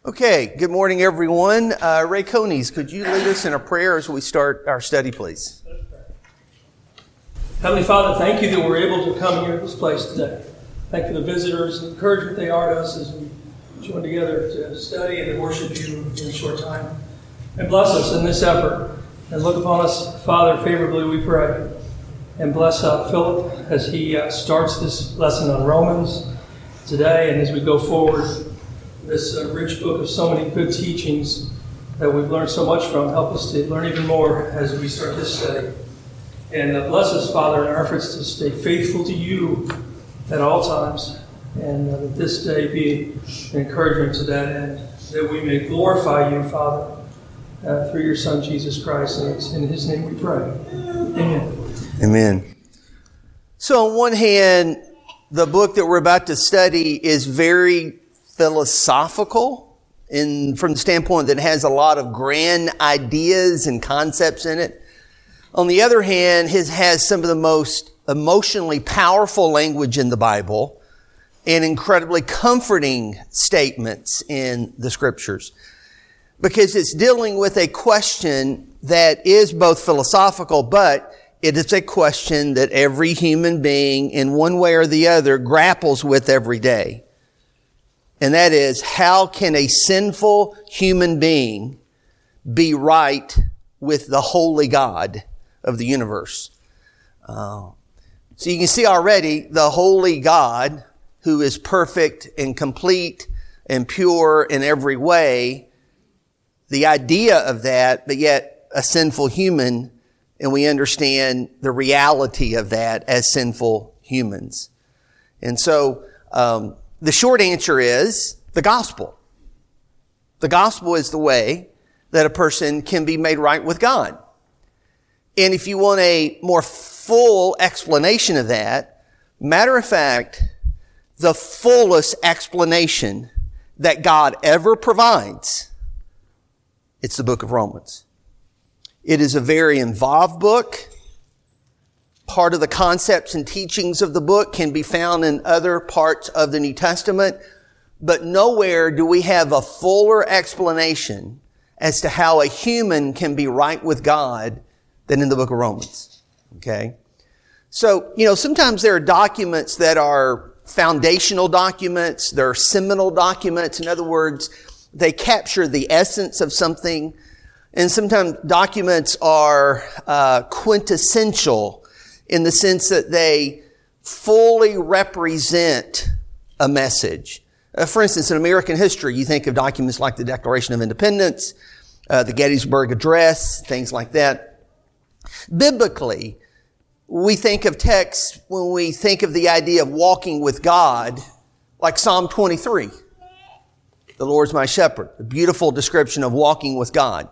Okay, good morning, everyone. Ray Conies, could you lead us in a prayer as we start our study, please? Heavenly Father, thank you that we're able to come here to this place today. Thank you for the visitors, the encouragement they are to us as we join together to study and to worship you in a short time. And bless us in this effort. And look upon us, Father, favorably, we pray. And bless Philip as he starts this lesson on Romans today, and as we go forward, this rich book of so many good teachings that we've learned so much from. Help us to learn even more as we start this study. And bless us, Father, in our efforts to stay faithful to you at all times, and that this day be an encouragement to that end, that we may glorify you, Father, through your Son, Jesus Christ. And it's in his name we pray. Amen. Amen. So on one hand, the book that we're about to study is very philosophical from the standpoint that it has a lot of grand ideas and concepts in it. On the other hand, it has some of the most emotionally powerful language in the Bible and incredibly comforting statements in the Scriptures, because it's dealing with a question that is both philosophical, but it is a question that every human being in one way or the other grapples with every day. And that is, how can a sinful human being be right with the holy God of the universe? So you can see already the holy God, who is perfect and complete and pure in every way, the idea of that, but yet a sinful human, and we understand the reality of that as sinful humans. And so, the short answer is the gospel. The gospel is the way that a person can be made right with God. And if you want a more full explanation of that, matter of fact, the fullest explanation that God ever provides, it's the book of Romans. It is a very involved book. Part of the concepts and teachings of the book can be found in other parts of the New Testament, but nowhere do we have a fuller explanation as to how a human can be right with God than in the book of Romans. Okay? So, sometimes there are documents that are foundational documents, there are seminal documents. In other words, they capture the essence of something, and sometimes documents are quintessential in the sense that they fully represent a message. For instance, in American history, you think of documents like the Declaration of Independence, the Gettysburg Address, things like that. Biblically, we think of texts when we think of the idea of walking with God, like Psalm 23. The Lord's my shepherd, a beautiful description of walking with God.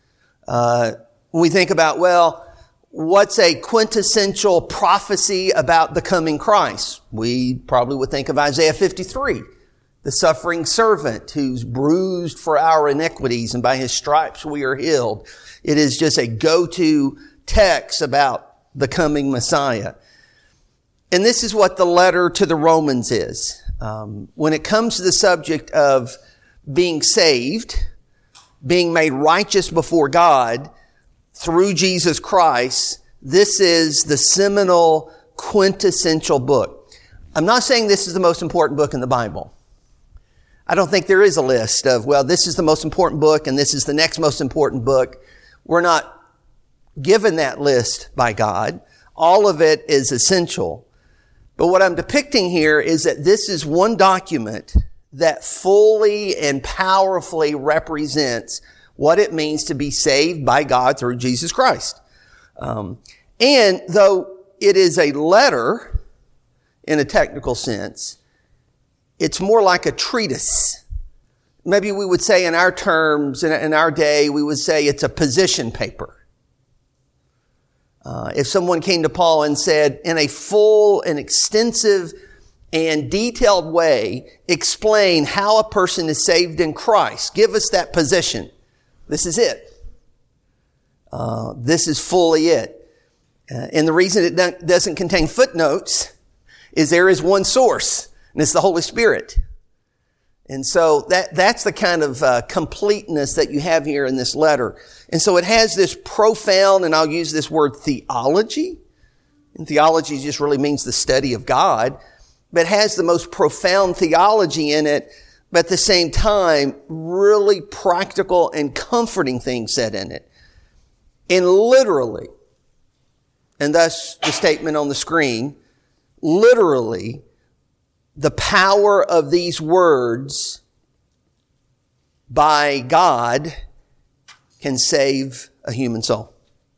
When we think about, what's a quintessential prophecy about the coming Christ? We probably would think of Isaiah 53, the suffering servant who's bruised for our iniquities, and by his stripes we are healed. It is just a go-to text about the coming Messiah. And this is what the letter to the Romans is. When it comes to the subject of being saved, being made righteous before God, through Jesus Christ, this is the seminal, quintessential book. I'm not saying this is the most important book in the Bible. I don't think there is a list of, this is the most important book and this is the next most important book. We're not given that list by God. All of it is essential. But what I'm depicting here is that this is one document that fully and powerfully represents what it means to be saved by God through Jesus Christ. And though it is a letter in a technical sense, it's more like a treatise. Maybe we would say in our terms, in our day, we would say it's a position paper. If someone came to Paul and said, in a full and extensive and detailed way, explain how a person is saved in Christ, give us that position. This is it. This is fully it. And the reason it doesn't contain footnotes is there is one source, and it's the Holy Spirit. And so that's the kind of completeness that you have here in this letter. And so it has this profound, and I'll use this word, theology. And theology just really means the study of God. But it has the most profound theology in it, but at the same time, really practical and comforting things said in it. And literally, and thus the statement on the screen, literally, the power of these words by God can save a human soul.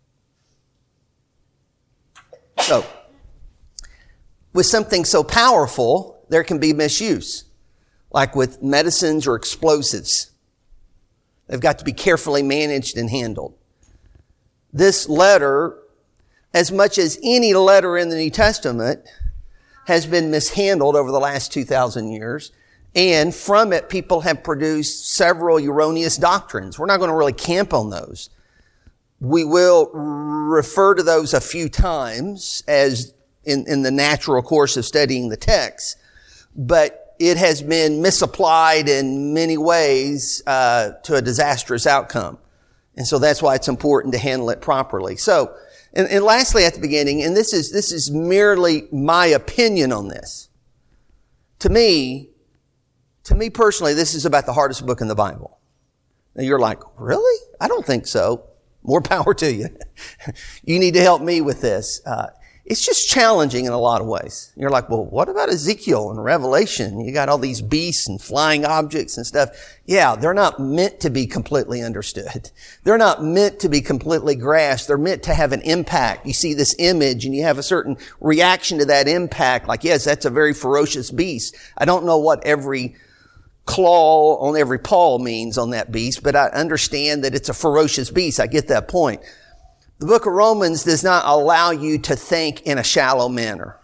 So, with something so powerful, there can be misuse, like with medicines or explosives. They've got to be carefully managed and handled. This letter, as much as any letter in the New Testament, has been mishandled over the last 2,000 years. And from it, people have produced several erroneous doctrines. We're not going to really camp on those. We will refer to those a few times as in the natural course of studying the text. But it has been misapplied in many ways to a disastrous outcome. And so that's why it's important to handle it properly. So, and lastly at the beginning, and this is merely my opinion on this. To me personally, this is about the hardest book in the Bible. Now you're like, really? I don't think so. More power to you. You need to help me with this. It's just challenging in a lot of ways. You're like, well, what about Ezekiel and Revelation? You got all these beasts and flying objects and stuff. Yeah, they're not meant to be completely understood. They're not meant to be completely grasped. They're meant to have an impact. You see this image and you have a certain reaction to that impact. Like, yes, that's a very ferocious beast. I don't know what every claw on every paw means on that beast, but I understand that it's a ferocious beast. I get that point. The book of Romans does not allow you to think in a shallow manner.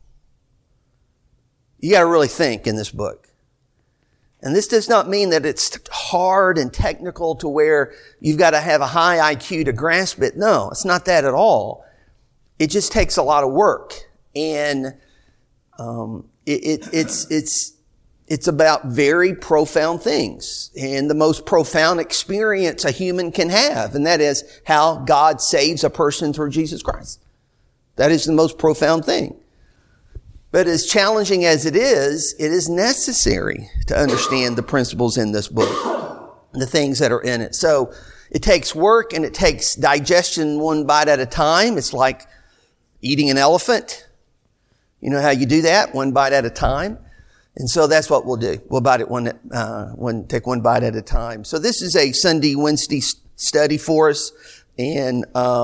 You got to really think in this book. And this does not mean that it's hard and technical to where you've got to have a high IQ to grasp it. No, it's not that at all. It just takes a lot of work. And it's about very profound things and the most profound experience a human can have. And that is how God saves a person through Jesus Christ. That is the most profound thing. But as challenging as it is necessary to understand the principles in this book, the things that are in it. So it takes work and it takes digestion one bite at a time. It's like eating an elephant. You know how you do that? One bite at a time. And so that's what we'll do. We'll take one bite at a time. So this is a Sunday, Wednesday study for us. And,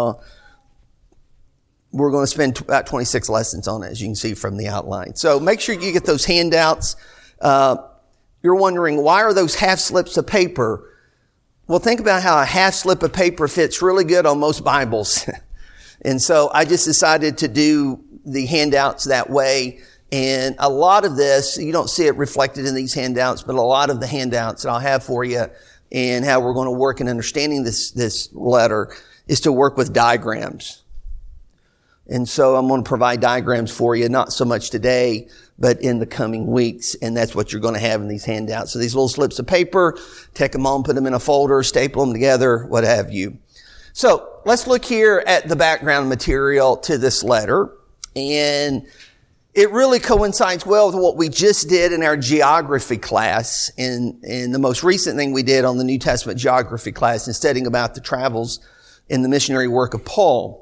we're going to spend about 26 lessons on it, as you can see from the outline. So make sure you get those handouts. You're wondering, why are those half slips of paper? Well, think about how a half slip of paper fits really good on most Bibles. And so I just decided to do the handouts that way. And a lot of this, you don't see it reflected in these handouts, but a lot of the handouts that I'll have for you and how we're going to work in understanding this letter is to work with diagrams. And so I'm going to provide diagrams for you, not so much today, but in the coming weeks. And that's what you're going to have in these handouts. So these little slips of paper, take them on, put them in a folder, staple them together, what have you. So let's look here at the background material to this letter. And it really coincides well with what we just did in our geography class. And the most recent thing we did on the New Testament geography class in studying about the travels in the missionary work of Paul.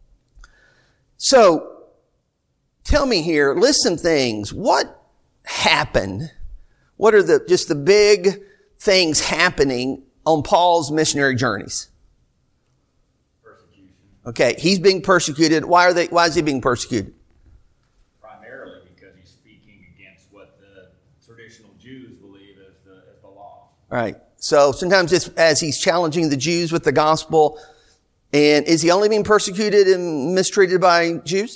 So, tell me here, list some things. What happened? What are the big things happening on Paul's missionary journeys? Persecution. Okay, he's being persecuted. Why is he being persecuted? Primarily because he's speaking against what the traditional Jews believe as the law. All right. So sometimes it's as he's challenging the Jews with the gospel. And is he only being persecuted and mistreated by Jews?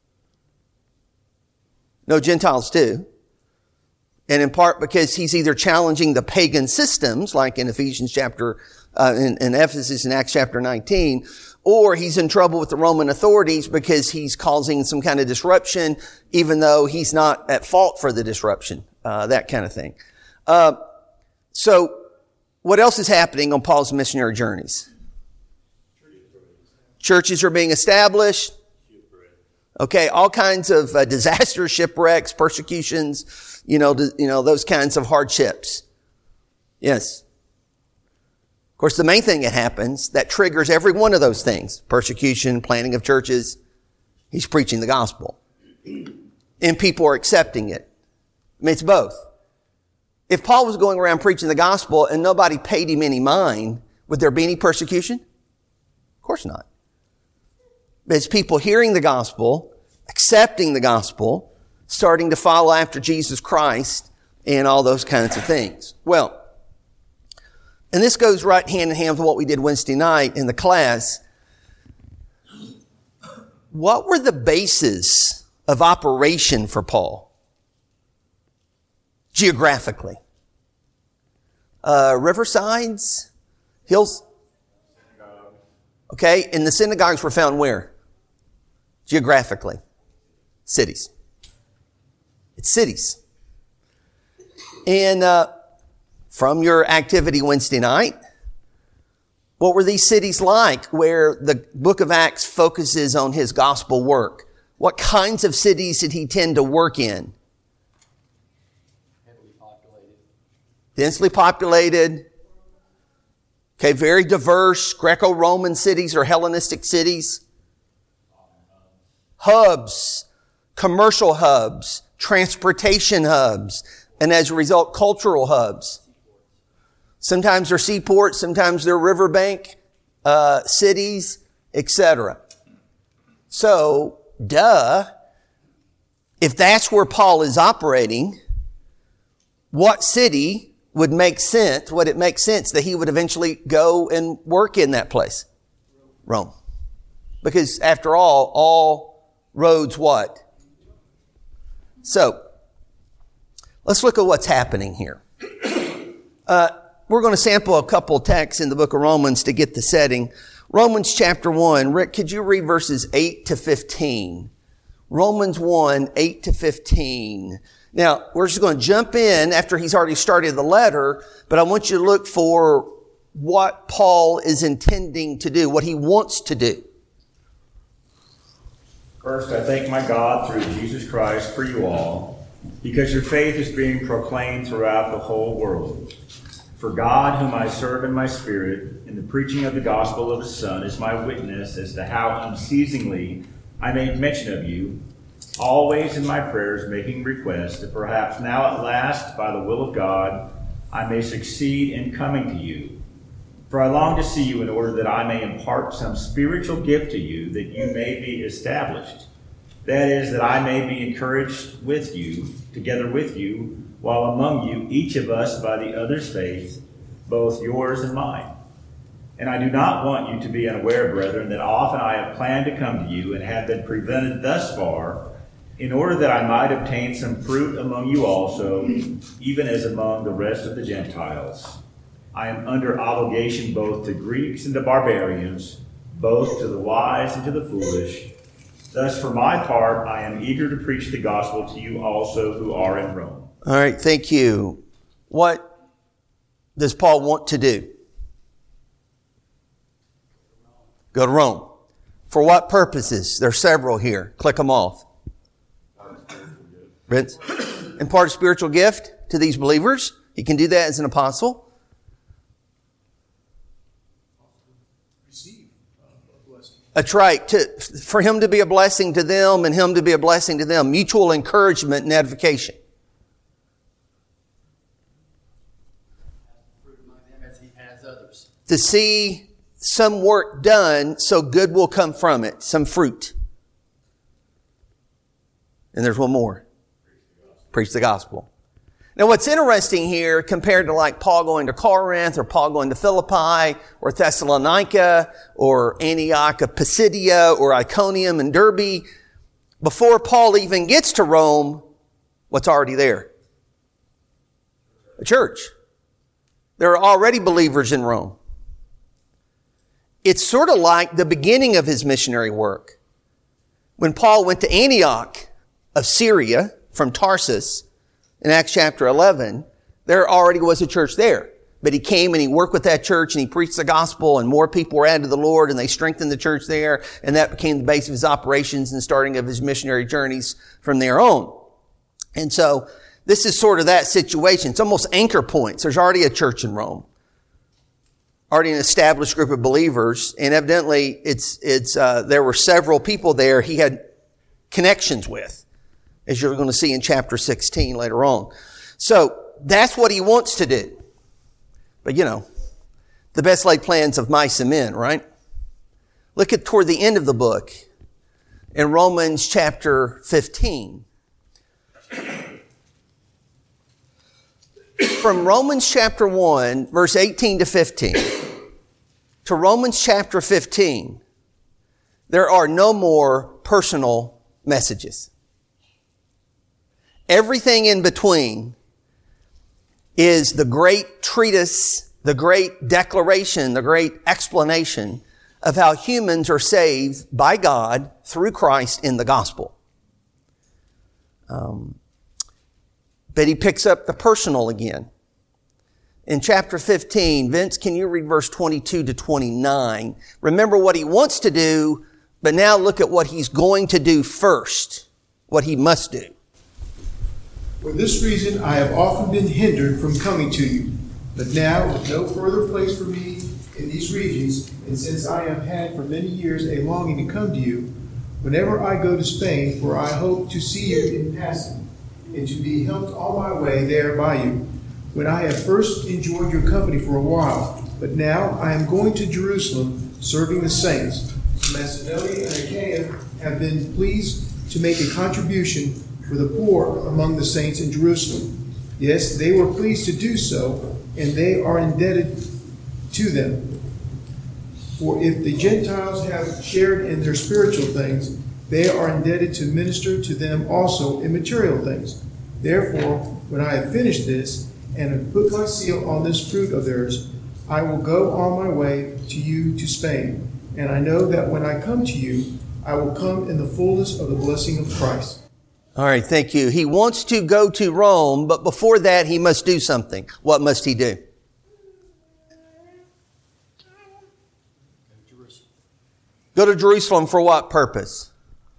No, Gentiles too. And in part because he's either challenging the pagan systems, like in Ephesians chapter, in Ephesus in Acts chapter 19, or he's in trouble with the Roman authorities because he's causing some kind of disruption, even though he's not at fault for the disruption, that kind of thing. So what else is happening on Paul's missionary journeys? Churches are being established. Okay, all kinds of disasters, shipwrecks, persecutions, those kinds of hardships. Yes. Of course, the main thing that happens that triggers every one of those things, persecution, planting of churches, he's preaching the gospel. And people are accepting it. I mean, it's both. If Paul was going around preaching the gospel and nobody paid him any mind, would there be any persecution? Of course not. But it's people hearing the gospel, accepting the gospel, starting to follow after Jesus Christ, and all those kinds of things. Well, and this goes right hand in hand with what we did Wednesday night in the class. What were the bases of operation for Paul? Geographically. Riversides? Hills? Okay, and the synagogues were found where? Geographically. Cities. It's cities. And from your activity Wednesday night, what were these cities like where the book of Acts focuses on his gospel work? What kinds of cities did he tend to work in? Heavily populated. Densely populated. Okay, very diverse Greco-Roman cities or Hellenistic cities. Hubs, commercial hubs, transportation hubs, and as a result, cultural hubs. Sometimes they're seaports, sometimes they're riverbank cities, etc. So, if that's where Paul is operating, what city would make sense, would it make sense that he would eventually go and work in that place? Rome. Because after all roads what? So, let's look at what's happening here. We're going to sample a couple texts in the book of Romans to get the setting. Romans chapter 1. Rick, could you read verses 8 to 15? Romans 1, 8 to 15. Now, we're just going to jump in after he's already started the letter, but I want you to look for what Paul is intending to do, what he wants to do. First, I thank my God through Jesus Christ for you all, because your faith is being proclaimed throughout the whole world. For God, whom I serve in my spirit, in the preaching of the gospel of his Son, is my witness as to how unceasingly I made mention of you, always in my prayers making request that perhaps now at last, by the will of God, I may succeed in coming to you. For I long to see you in order that I may impart some spiritual gift to you, that you may be established. That is, that I may be encouraged with you, together with you, while among you, each of us by the other's faith, both yours and mine. And I do not want you to be unaware, brethren, that often I have planned to come to you and have been prevented thus far, in order that I might obtain some fruit among you also, even as among the rest of the Gentiles. I am under obligation both to Greeks and to barbarians, both to the wise and to the foolish. Thus, for my part, I am eager to preach the gospel to you also who are in Rome. All right, thank you. What does Paul want to do? Go to Rome. For what purposes? There are several here. Click them off. Vince? Impart a spiritual gift to these believers. He can do that as an apostle. That's right. For him to be a blessing to them and him to be a blessing to them. Mutual encouragement and edification. As he has others. To see some work done so good will come from it. Some fruit. And there's one more. Preach the gospel. Now what's interesting here compared to like Paul going to Corinth or Paul going to Philippi or Thessalonica or Antioch of Pisidia or Iconium and Derbe, before Paul even gets to Rome, what's already there? A church. There are already believers in Rome. It's sort of like the beginning of his missionary work. When Paul went to Antioch of Syria from Tarsus, in Acts chapter 11, There already was a church there. But he came and he worked with that church and he preached the gospel and more people were added to the Lord and they strengthened the church there. And that became the base of his operations and starting of his missionary journeys from there on. And so this is sort of that situation. It's almost anchor points. There's already a church in Rome. Already an established group of believers. And evidently there were several people there he had connections with, as you're going to see in chapter 16 later on. So that's what he wants to do. But the best laid plans of mice and men, right? Look at toward the end of the book in Romans chapter 15. From Romans chapter 1, verse 18 to 15, to Romans chapter 15, there are no more personal messages. Everything in between is the great treatise, the great declaration, the great explanation of how humans are saved by God through Christ in the gospel. But he picks up the personal again. In chapter 15, Vince, can you read verse 22 to 29? Remember what he wants to do, but now look at what he's going to do first, what he must do. For this reason, I have often been hindered from coming to you. But now, with no further place for me in these regions, and since I have had for many years a longing to come to you, whenever I go to Spain, for I hope to see you in passing, and to be helped on my way there by you, when I have first enjoyed your company for a while. But now I am going to Jerusalem, serving the saints. Macedonia and Achaia have been pleased to make a contribution for the poor among the saints in Jerusalem. Yes, they were pleased to do so, and they are indebted to them. For if the Gentiles have shared in their spiritual things, they are indebted to minister to them also in material things. Therefore, when I have finished this, and have put my seal on this fruit of theirs, I will go on my way to you to Spain. And I know that when I come to you, I will come in the fullness of the blessing of Christ. All right, thank you. He wants to go to Rome, but before that, he must do something. What must he do? Go to Jerusalem for what purpose?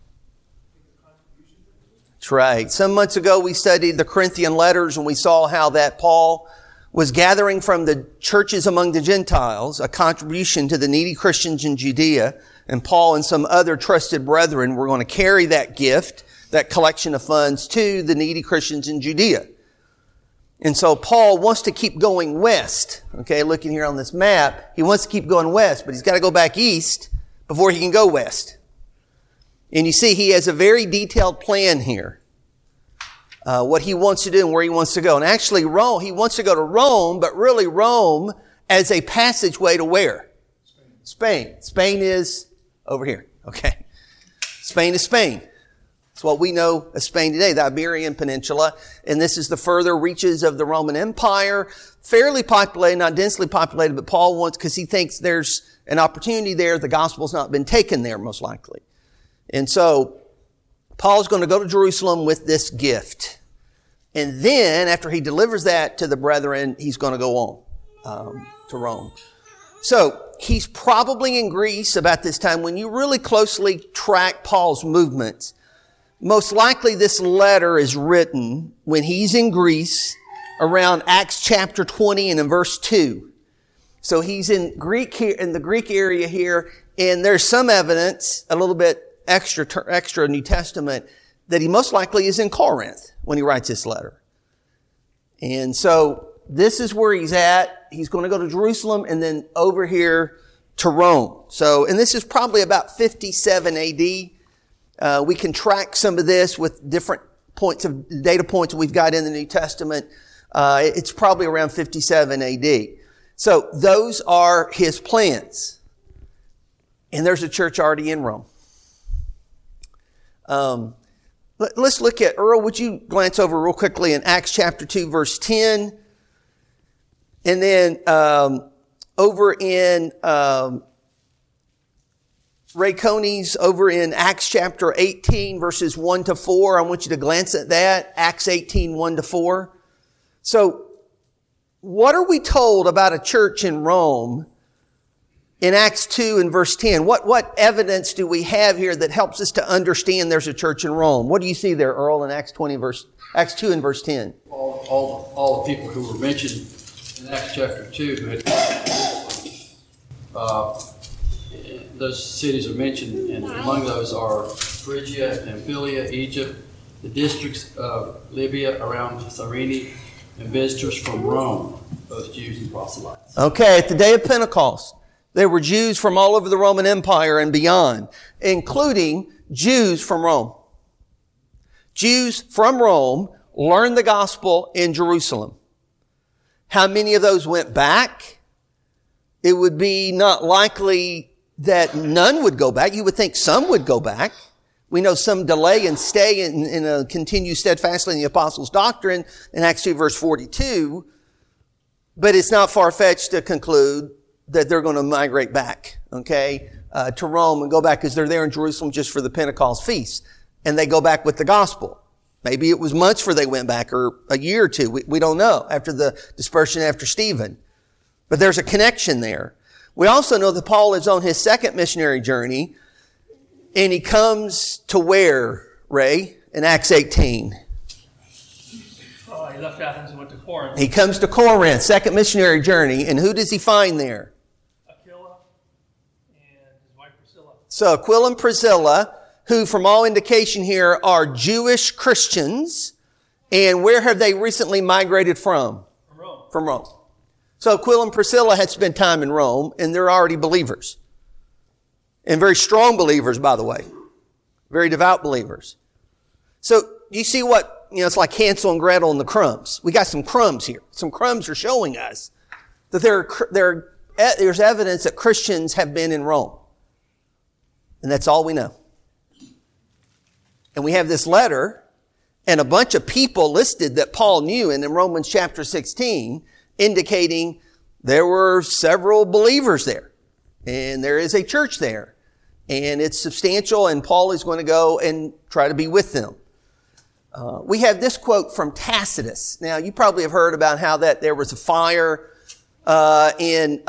That's right. Some months ago, we studied the Corinthian letters, and we saw how that Paul was gathering from the churches among the Gentiles a contribution to the needy Christians in Judea, and Paul and some other trusted brethren were going to carry that gift, that collection of funds, to the needy Christians in Judea. And so Paul wants to keep going west. Okay, looking here on this map, he wants to keep going west, but he's got to go back east before he can go west. And you see, he has a very detailed plan here. What he wants to do and where he wants to go. And actually, Rome, he wants to go to Rome, but really Rome as a passageway to where? Spain. Spain is over here. Okay. Spain is Spain. It's what we know as Spain today, the Iberian Peninsula. And this is the further reaches of the Roman Empire. Fairly populated, not densely populated, but Paul wants, because he thinks there's an opportunity there. The gospel's not been taken there, most likely. And so, Paul's going to go to Jerusalem with this gift. And then, after he delivers that to the brethren, he's going to go on to Rome. So, he's probably in Greece about this time. When you really closely track Paul's movements, most likely this letter is written when he's in Greece around Acts chapter 20 and in verse 2. So he's in Greek here, in the Greek area here, and there's some evidence, a little bit extra New Testament, that he most likely is in Corinth when he writes this letter. And so this is where he's at. He's going to go to Jerusalem and then over here to Rome. So, and this is probably about 57 AD. We can track some of this with different points of data points we've got in the New Testament. It's probably around 57 AD. So those are his plans. And there's a church already in Rome. Let's look at, Earl, would you glance over real quickly in Acts chapter 2, verse 10. And then over in Ray Coney's over in Acts chapter 18, verses 1 to 4. I want you to glance at that. Acts 18, 1 to 4. So what are we told about a church in Rome in Acts 2 and verse 10? What evidence do we have here that helps us to understand there's a church in Rome? What do you see there, Earl, in Acts 2 and verse 10? All the people who were mentioned in Acts chapter 2 who had those cities are mentioned, and among those are Phrygia, Pamphylia, Egypt, the districts of Libya around Cyrene, and visitors from Rome, both Jews and proselytes. Okay, at the day of Pentecost, there were Jews from all over the Roman Empire and beyond, including Jews from Rome. Jews from Rome learned the gospel in Jerusalem. How many of those went back? It would be not likely that none would go back. You would think some would go back. We know some delay and stay and continue steadfastly in the apostles' doctrine in Acts 2 verse 42. But it's not far-fetched to conclude that they're going to migrate back, to Rome and go back because they're there in Jerusalem just for the Pentecost feast. And they go back with the gospel. Maybe it was months before they went back or a year or two. We don't know after the dispersion after Stephen. But there's a connection there. We also know that Paul is on his second missionary journey, and he comes to where, Ray, in Acts 18? He left Athens and went to Corinth. He comes to Corinth, second missionary journey, and who does he find there? Aquila and his wife Priscilla. So Aquila and Priscilla, who from all indication here are Jewish Christians, and where have they recently migrated from? From Rome. From Rome. So Aquila and Priscilla had spent time in Rome, and they're already believers. And very strong believers, by the way. Very devout believers. So you see what, it's like Hansel and Gretel and the crumbs. We got some crumbs here. Some crumbs are showing us that there's evidence that Christians have been in Rome. And that's all we know. And we have this letter and a bunch of people listed that Paul knew in Romans chapter 16, indicating there were several believers there. And there is a church there. And it's substantial, and Paul is going to go and try to be with them. We have this quote from Tacitus. Now, you probably have heard about how that there was a fire in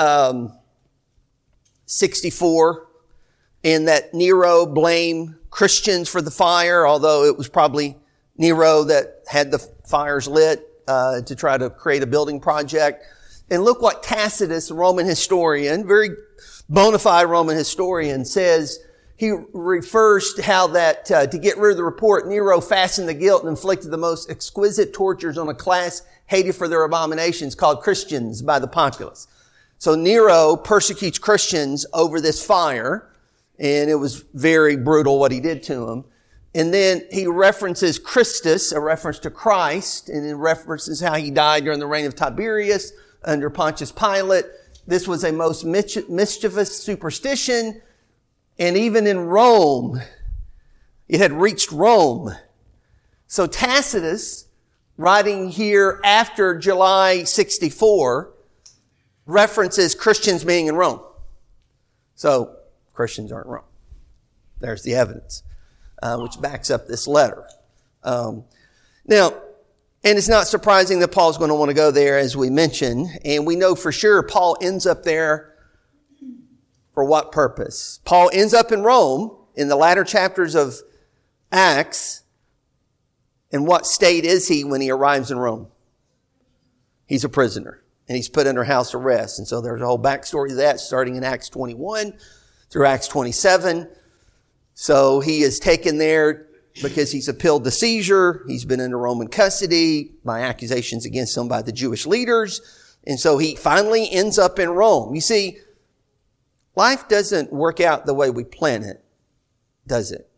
64, and that Nero blamed Christians for the fire, although it was probably Nero that had the fires lit to try to create a building project. And look what Tacitus, a Roman historian, very bona fide Roman historian, says. He refers to how that to get rid of the report, Nero fastened the guilt and inflicted the most exquisite tortures on a class hated for their abominations called Christians by the populace. So Nero persecutes Christians over this fire, and it was very brutal what he did to them. And then he references Christus, a reference to Christ, and it references how he died during the reign of Tiberius under Pontius Pilate. This was a most mischievous superstition. And even in Rome, it had reached Rome. So Tacitus, writing here after July 64, references Christians being in Rome. So Christians aren't in Rome. There's the evidence, which backs up this letter. Now, and it's not surprising that Paul's going to want to go there, as we mentioned. And we know for sure Paul ends up there for what purpose? Paul ends up in Rome in the latter chapters of Acts. In what state is he when he arrives in Rome? He's a prisoner, and he's put under house arrest. And so there's a whole backstory to that, starting in Acts 21 through Acts 27. So he is taken there because he's appealed the seizure. He's been under Roman custody by accusations against him by the Jewish leaders. And so he finally ends up in Rome. You see, life doesn't work out the way we plan it, does it?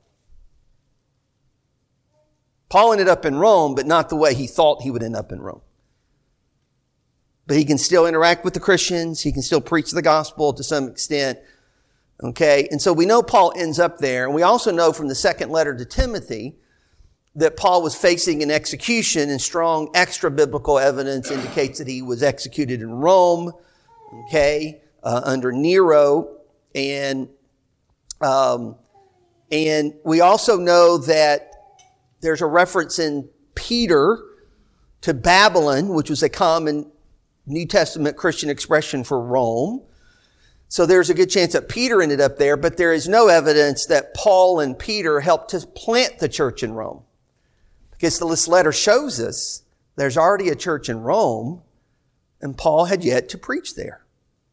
Paul ended up in Rome, but not the way he thought he would end up in Rome. But he can still interact with the Christians. He can still preach the gospel to some extent. Okay, and so we know Paul ends up there. And we also know from the second letter to Timothy that Paul was facing an execution, and strong extra-biblical evidence indicates that he was executed in Rome, okay, under Nero. And we also know that there's a reference in Peter to Babylon, which was a common New Testament Christian expression for Rome. So there's a good chance that Peter ended up there, but there is no evidence that Paul and Peter helped to plant the church in Rome. Because this letter shows us there's already a church in Rome, and Paul had yet to preach there.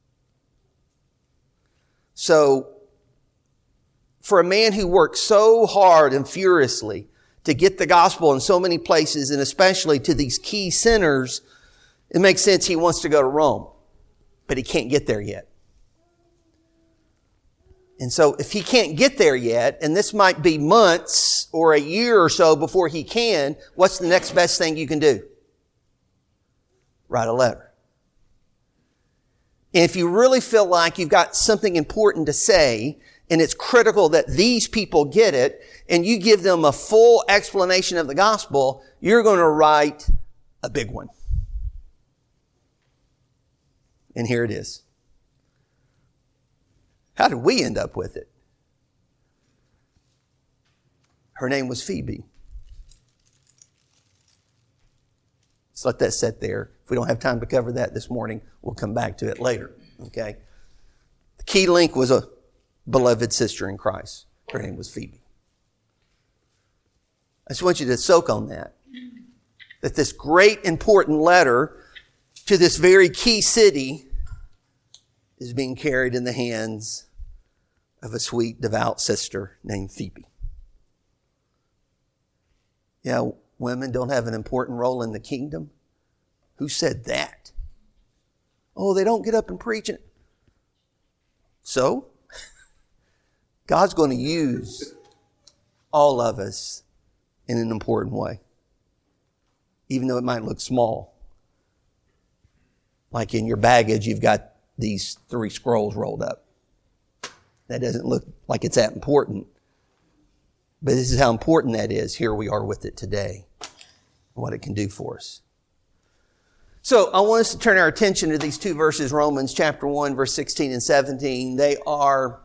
So, for a man who worked so hard and furiously to get the gospel in so many places, and especially to these key sinners, it makes sense he wants to go to Rome, but he can't get there yet. And so if he can't get there yet, and this might be months or a year or so before he can, what's the next best thing you can do? Write a letter. And if you really feel like you've got something important to say, and it's critical that these people get it, and you give them a full explanation of the gospel, you're going to write a big one. And here it is. How did we end up with it? Her name was Phoebe. Let's let that sit there. If we don't have time to cover that this morning, we'll come back to it later. Okay? The key link was a beloved sister in Christ. Her name was Phoebe. I just want you to soak on that. That this great important letter to this very key city is being carried in the hands of a sweet, devout sister named Phoebe. Yeah, women don't have an important role in the kingdom. Who said that? Oh, they don't get up and preach it. So, God's going to use all of us in an important way. Even though it might look small. Like in your baggage, you've got these 3 scrolls rolled up. That doesn't look like it's that important. But this is how important that is. Here we are with it today. What it can do for us. So I want us to turn our attention to these 2 verses, Romans chapter 1, verse 16 and 17. They are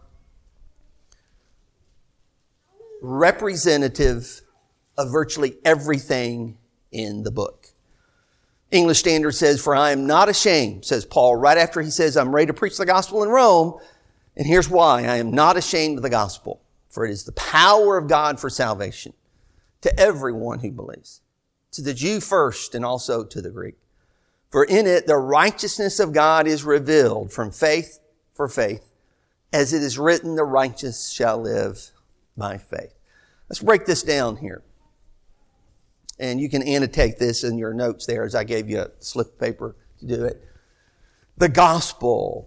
representative of virtually everything in the book. English Standard says, "For I am not ashamed," says Paul, right after he says, "I'm ready to preach the gospel in Rome. And here's why. I am not ashamed of the gospel, for it is the power of God for salvation to everyone who believes, to the Jew first and also to the Greek. For in it the righteousness of God is revealed from faith for faith, as it is written, the righteous shall live by faith." Let's break this down here. And you can annotate this in your notes there as I gave you a slip of paper to do it. The gospel.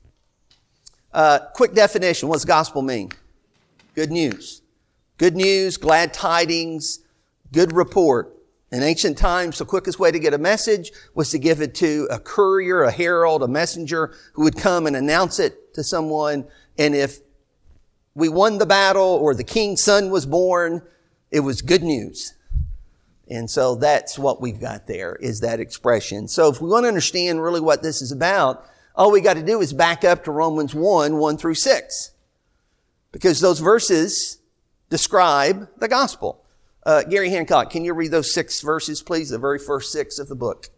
Quick definition. What does gospel mean? Good news. Good news, glad tidings, good report. In ancient times, the quickest way to get a message was to give it to a courier, a herald, a messenger who would come and announce it to someone. And if we won the battle or the king's son was born, it was good news. And so that's what we've got there, is that expression. So if we want to understand really what this is about, all we got to do is back up to Romans 1, 1 through 6. Because those verses describe the gospel. Gary Hancock, can you read those 6 verses, please? The very first 6 of the book.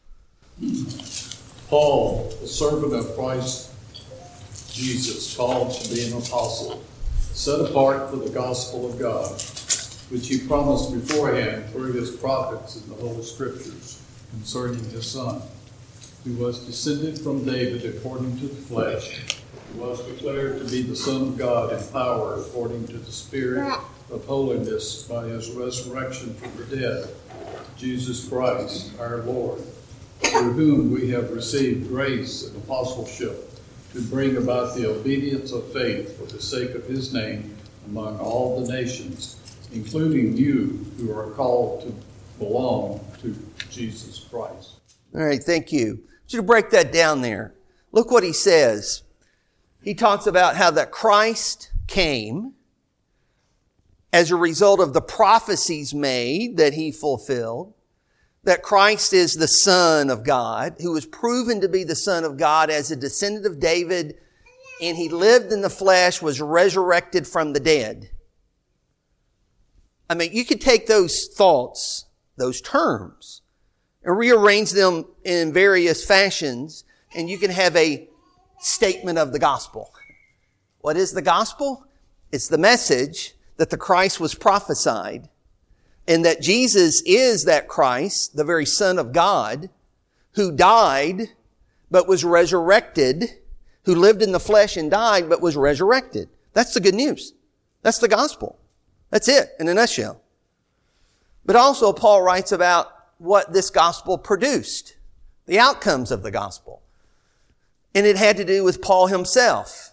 Paul, the servant of Christ Jesus, called to be an apostle, set apart for the gospel of God, which he promised beforehand through his prophets in the Holy Scriptures concerning his Son, who was descended from David according to the flesh, who was declared to be the Son of God in power according to the Spirit of holiness by his resurrection from the dead, Jesus Christ our Lord, through whom we have received grace and apostleship to bring about the obedience of faith for the sake of his name among all the nations, including you who are called to belong to Jesus Christ. All right, thank you. I want you to break that down there. Look what he says. He talks about how that Christ came as a result of the prophecies made that he fulfilled, that Christ is the Son of God, who was proven to be the Son of God as a descendant of David, and he lived in the flesh, was resurrected from the dead. I mean, you could take those thoughts, those terms, and rearrange them in various fashions, and you can have a statement of the gospel. What is the gospel? It's the message that the Christ was prophesied, and that Jesus is that Christ, the very Son of God, who died but was resurrected, who lived in the flesh and died but was resurrected. That's the good news. That's the gospel. That's it in a nutshell. But also Paul writes about what this gospel produced, the outcomes of the gospel. And it had to do with Paul himself,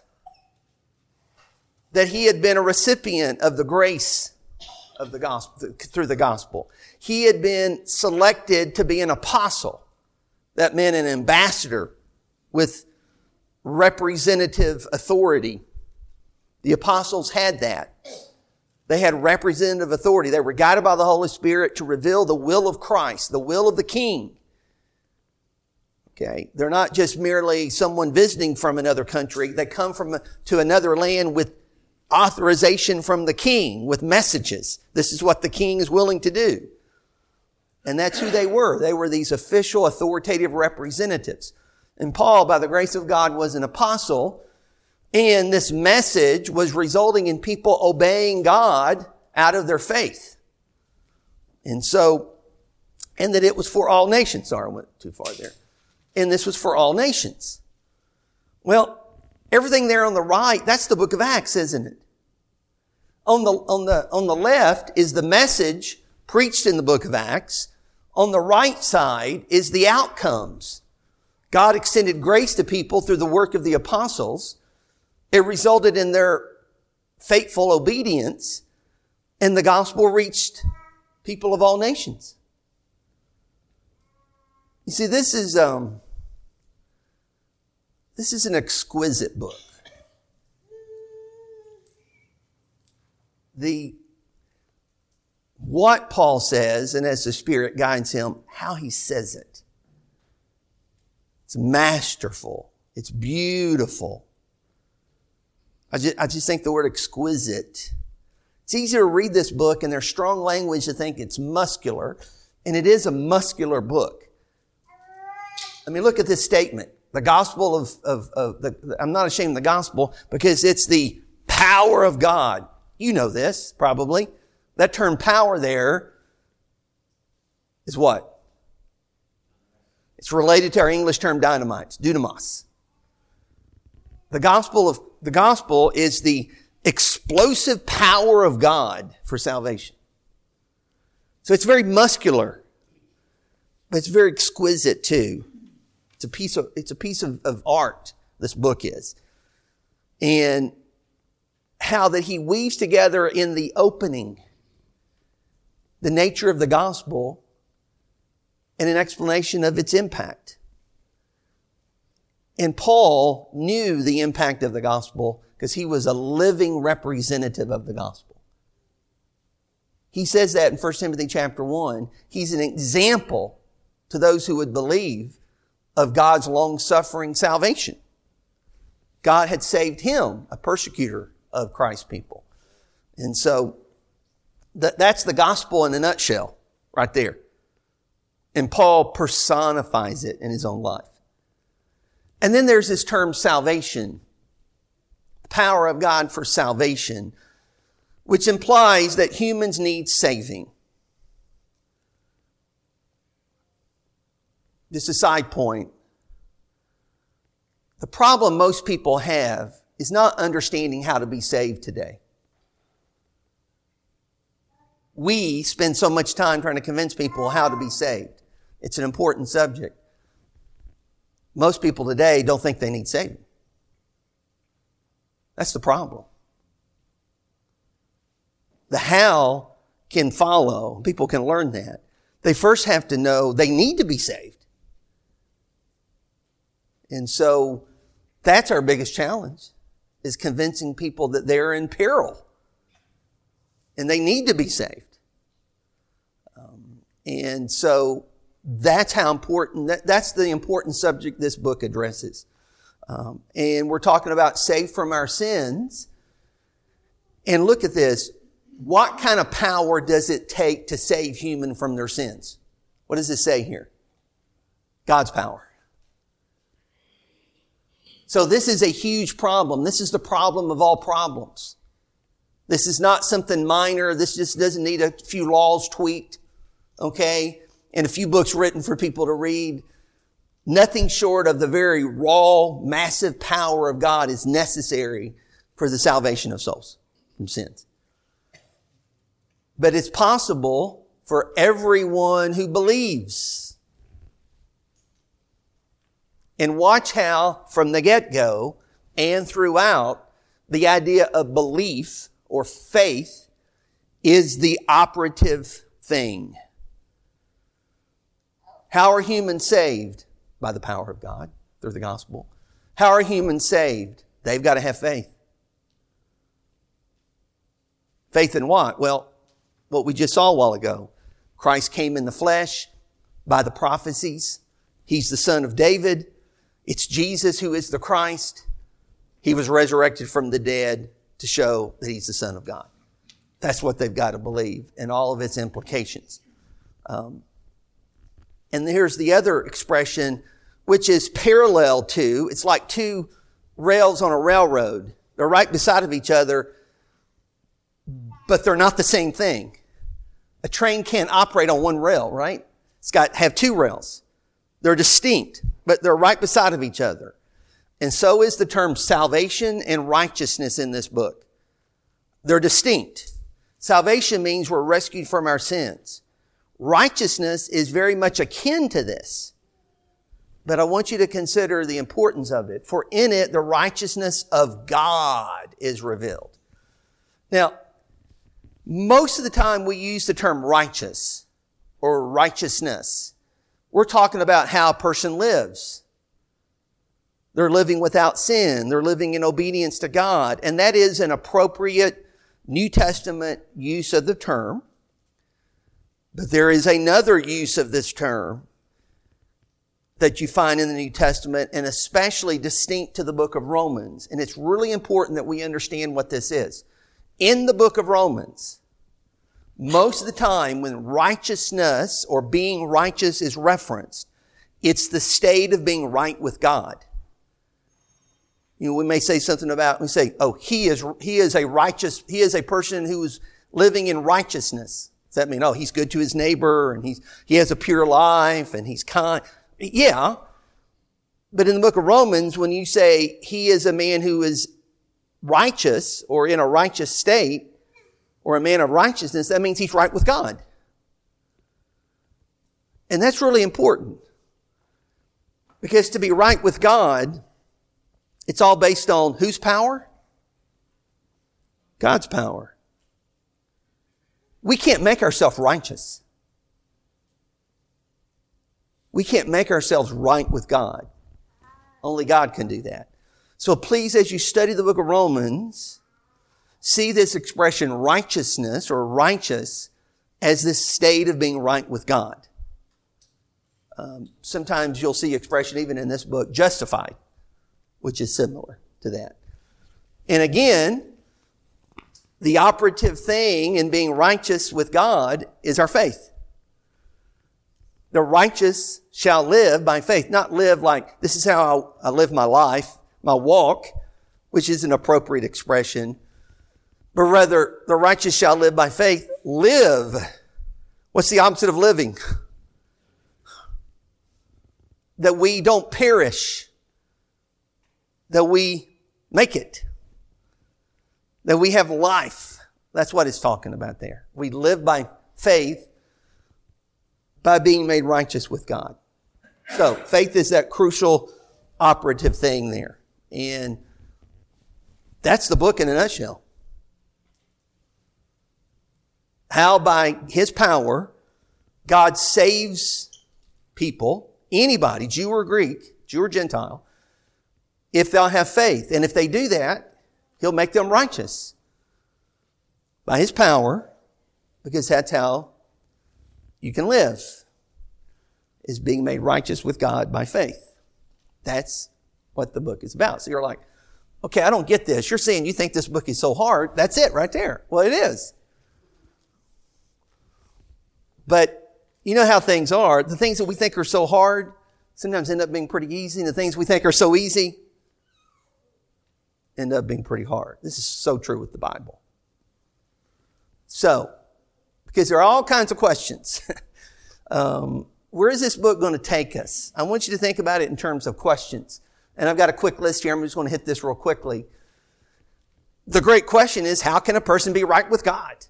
that he had been a recipient of the grace of the gospel, through the gospel. He had been selected to be an apostle. That meant an ambassador with representative authority. The apostles had that. They had representative authority. They were guided by the Holy Spirit to reveal the will of Christ, the will of the King. Okay. They're not just merely someone visiting from another country. They come to another land with authorization from the King, with messages. This is what the King is willing to do. And that's who they were. They were these official, authoritative representatives. And Paul, by the grace of God, was an apostle. And this message was resulting in people obeying God out of their faith. And that it was for all nations. Sorry, I went too far there. And this was for all nations. Well, everything there on the right, that's the book of Acts, isn't it? On the left is the message preached in the book of Acts. On the right side is the outcomes. God extended grace to people through the work of the apostles. It resulted in their faithful obedience, and the gospel reached people of all nations. You see, this is an exquisite book. What Paul says, and as the Spirit guides him, how he says it. It's masterful. It's beautiful. I just think the word exquisite. It's easier to read this book, and there's strong language to think it's muscular, and it is a muscular book. I mean, look at this statement. The gospel I'm not ashamed of the gospel because it's the power of God. You know this, probably. That term power there is what? It's related to our English term dynamite, dunamis. The gospel is the explosive power of God for salvation. So it's very muscular, but it's very exquisite too. It's a piece of art, this book is. And how that he weaves together in the opening the nature of the gospel and an explanation of its impact. And Paul knew the impact of the gospel because he was a living representative of the gospel. He says that in 1 Timothy chapter 1. He's an example to those who would believe of God's long-suffering salvation. God had saved him, a persecutor of Christ's people. And so that's the gospel in a nutshell right there. And Paul personifies it in his own life. And then there's this term salvation, the power of God for salvation, which implies that humans need saving. Just a side point. The problem most people have is not understanding how to be saved today. We spend so much time trying to convince people how to be saved. It's an important subject. Most people today don't think they need saving. That's the problem. The how can follow. People can learn that. They first have to know they need to be saved. And so that's our biggest challenge, is convincing people that they're in peril and they need to be saved. And so that's how important, that's the important subject this book addresses. And we're talking about saved from our sins. And look at this. What kind of power does it take to save human from their sins? What does it say here? God's power. So this is a huge problem. This is the problem of all problems. This is not something minor. This just doesn't need a few laws tweaked, okay, and a few books written for people to read. Nothing short of the very raw, massive power of God is necessary for the salvation of souls from sins. But it's possible for everyone who believes. And watch how, from the get-go and throughout, the idea of belief or faith is the operative thing. How are humans saved? By the power of God, through the gospel. How are humans saved? They've got to have faith. Faith in what? Well, what we just saw a while ago. Christ came in the flesh by the prophecies. He's the son of David. It's Jesus who is the Christ. He was resurrected from the dead to show that He's the Son of God. That's what they've got to believe and all of its implications. And here's the other expression, which is parallel to, it's like two rails on a railroad. They're right beside of each other, but they're not the same thing. A train can't operate on one rail, right? It's got to have two rails. They're distinct, but they're right beside of each other. And so is the term salvation and righteousness in this book. They're distinct. Salvation means we're rescued from our sins. Righteousness is very much akin to this. But I want you to consider the importance of it. For in it, the righteousness of God is revealed. Now, most of the time we use the term righteous or righteousness. We're talking about how a person lives. They're living without sin. They're living in obedience to God. And that is an appropriate New Testament use of the term. But there is another use of this term that you find in the New Testament, and especially distinct to the book of Romans. And it's really important that we understand what this is. In the book of Romans, most of the time when righteousness or being righteous is referenced, it's the state of being right with God. You know, we may say something about, we say, oh, he is a person who is living in righteousness. Does that mean, oh, he's good to his neighbor and he has a pure life and he's kind? Yeah. But in the book of Romans, when you say he is a man who is righteous or in a righteous state or a man of righteousness, that means he's right with God. And that's really important. Because to be right with God, it's all based on whose power? God's power. We can't make ourselves righteous. We can't make ourselves right with God. Only God can do that. So please, as you study the book of Romans, see this expression righteousness or righteous as this state of being right with God. Sometimes you'll see expression even in this book, justified, which is similar to that. And again, the operative thing in being righteous with God is our faith. The righteous shall live by faith. Not live like, this is how I live my life, my walk, which is an appropriate expression. But rather, the righteous shall live by faith. Live. What's the opposite of living? That we don't perish. That we make it. That we have life. That's what it's talking about there. We live by faith by being made righteous with God. So, faith is that crucial operative thing there. And that's the book in a nutshell. How by His power, God saves people, anybody, Jew or Greek, Jew or Gentile, if they'll have faith. And if they do that, He'll make them righteous by His power, because that's how you can live, is being made righteous with God by faith. That's what the book is about. So you're like, okay, I don't get this. You're saying you think this book is so hard. That's it right there. Well, it is. But you know how things are. The things that we think are so hard, sometimes end up being pretty easy, and the things we think are so easy end up being pretty hard. This is so true with the Bible. So, because there are all kinds of questions. Where is this book going to take us? I want you to think about it in terms of questions. And I've got a quick list here. I'm just going to hit this real quickly. The great question is, how can a person be right with God?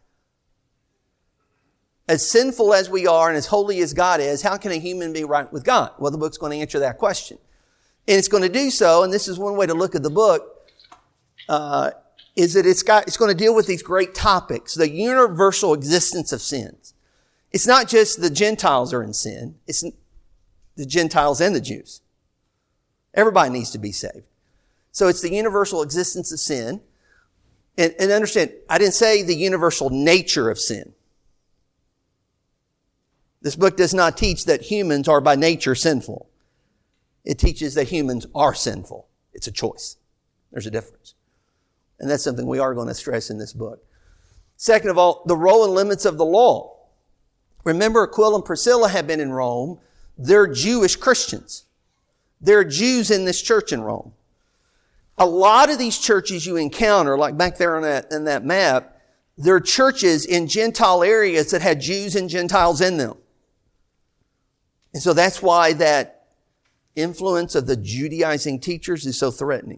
As sinful as we are and as holy as God is, how can a human be right with God? Well, the book's going to answer that question. And it's going to do so, and this is one way to look at the book, is that it's going to deal with these great topics, the universal existence of sins. It's not just the Gentiles are in sin. It's the Gentiles and the Jews. Everybody needs to be saved. So it's the universal existence of sin. And understand, I didn't say the universal nature of sin. This book does not teach that humans are by nature sinful. It teaches that humans are sinful. It's a choice. There's a difference. And that's something we are going to stress in this book. Second of all, the role and limits of the law. Remember, Aquila and Priscilla have been in Rome. They're Jewish Christians. They're Jews in this church in Rome. A lot of these churches you encounter, like back there on that map, they're churches in Gentile areas that had Jews and Gentiles in them. And so that's why that influence of the Judaizing teachers is so threatening.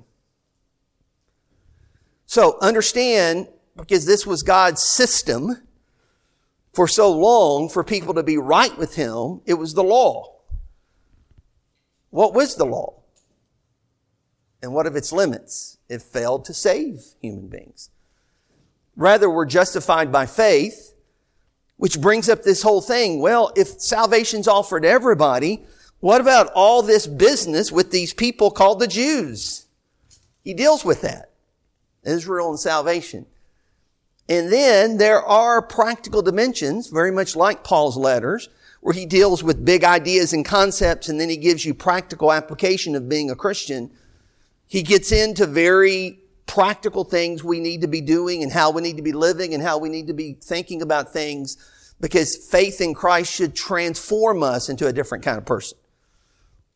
So understand, because this was God's system for so long for people to be right with Him, it was the law. What was the law? And what of its limits? It failed to save human beings. Rather, we're justified by faith, which brings up this whole thing. Well, if salvation's offered to everybody, what about all this business with these people called the Jews? He deals with that. Israel and salvation. And then there are practical dimensions, very much like Paul's letters, where he deals with big ideas and concepts, and then he gives you practical application of being a Christian. He gets into very practical things we need to be doing and how we need to be living and how we need to be thinking about things, because faith in Christ should transform us into a different kind of person.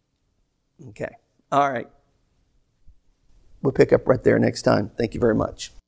Okay. All right. We'll pick up right there next time. Thank you very much.